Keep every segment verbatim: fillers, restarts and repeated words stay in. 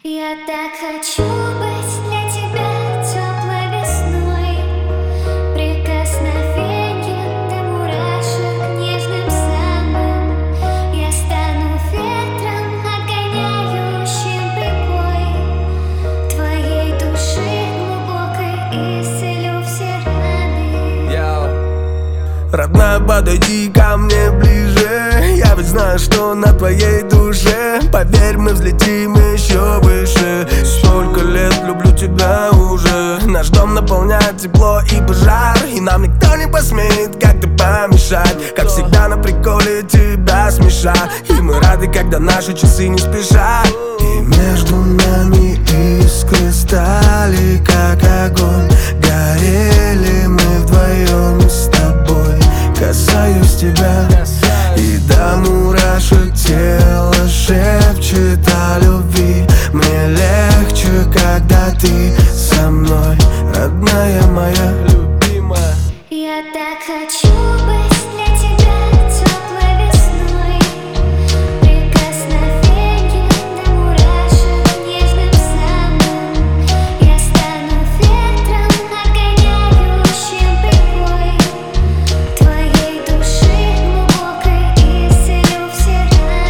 Я так хочу быть для тебя теплой весной, прикосновеньем до мурашек нежным самым. Я стану ветром, отгоняющим прибой твоей души глубокой, и исцелю все раны. Yo. Родная, подойди ко мне ближе, я ведь знаю, что на твоей душе. Поверь, мы взлетим еще выше. Столько лет люблю тебя уже. Наш дом наполняет тепло и пожар, и нам никто не посмеет как-то помешать. Как всегда на приколе тебя смешать, и мы рады, когда наши часы не спешат. И между нами искры стали, как огонь. Горели мы вдвоем с тобой. Касаюсь тебя, и до мурашек тело шепчет о любви. Мне легче, когда ты со мной, родная моя, любимая. Я так хочу быть для тебя теплой весной, прикосновеньем до мурашек нежным самым. Я стану ветром, отгоняющим прибой твоей души глубокой, и исцелю все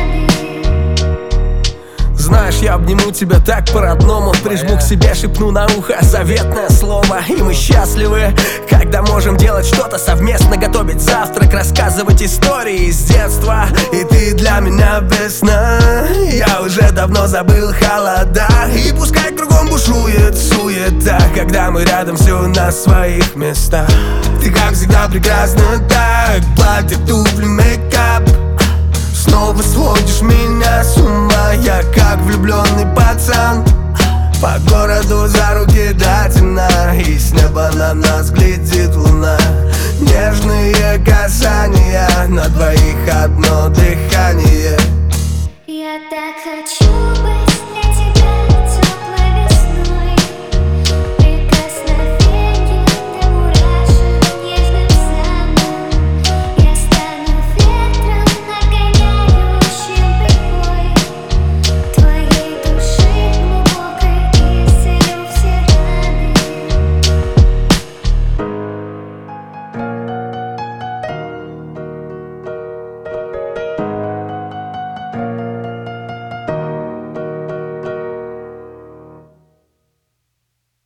раны. Знаешь, я обниму тебя так по-родному, прижму к себе, шепну на ухо заветное слово. И мы счастливы, когда можем делать что-то совместно, готовить завтрак, рассказывать истории из детства. И ты для меня весна, я уже давно забыл холода. И пускай кругом бушует суета, когда мы рядом, все на своих местах. Ты как всегда прекрасна так, платье, туфли, мейкап. Снова сводишь меня с ума, я как влюбленный пацан. По городу за руки до темна, и с неба на нас глядит луна. Нежные касания, на двоих одно дыхание.